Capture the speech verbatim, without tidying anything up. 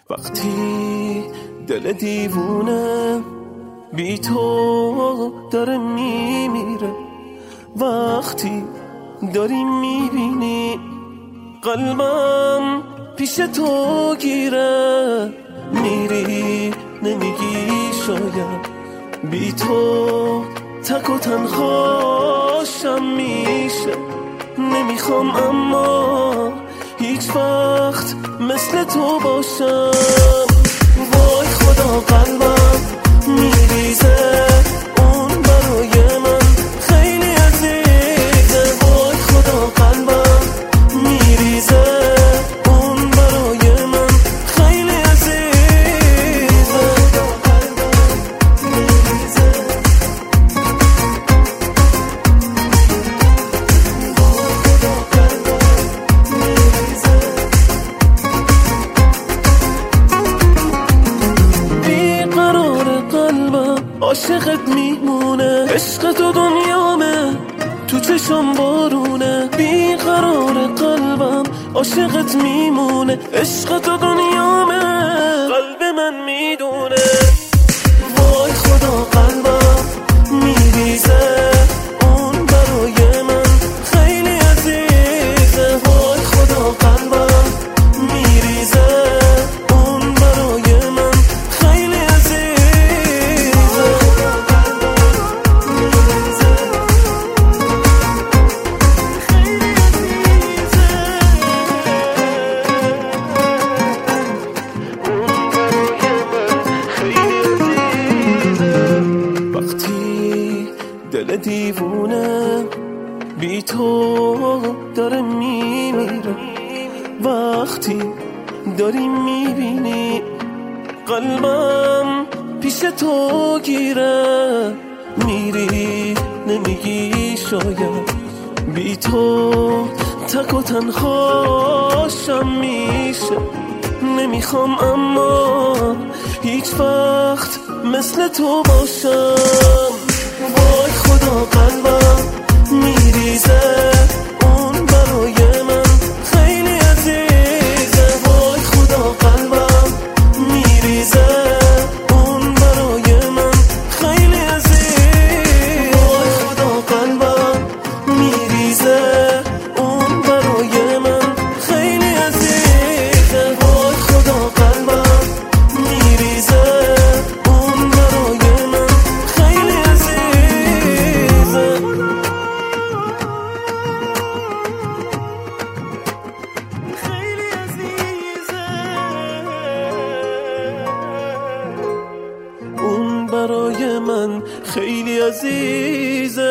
وقتی دل دیوونه بی تو داره میمیره، وقتی داری میبینی قلبم پیش تو گیره، میری نمیگی شاید بی تو تک و تنهاشم میشه. نمیخوام اما هیچ وقت مثل تو باشم. وای خدا قلبم میریزه، اون برای من خیلی عزیزه. وای خدا قلبم میریزه، اون برای من خیلی عزیزه. عاشقت میمونه، عشق تو دنیامه، تو چشم بارونه. بیقرار قلبم عاشقت میمونه، عشق تو دنیامه، قلب من میدونه. وای خدا قلبم میریزه، اون برای من خیلی عزیزه. وای خدا قلبم میریزه، اون برای من خیلی عزیزه. دل دیوونه بی تو داره میمیره، وقتی داری میبینی قلبم پیش تو گیره، میری نمیگی شاید بی تو تک و تنهاشم میشه. نمیخوام اما هیچ وقت مثل تو باشم. وای خدا قلبم میریزه، اون برای من خیلی عزیزه. وای خدا قلبم میریزه، اون برای من خیلی عزیزه. وای خدا قلبم میریزه، اون برای من خیلی عزیزه. وای خدا قلبم میریزه، اون برای من خیلی عزیزه. اون برای من خیلی عزیزه.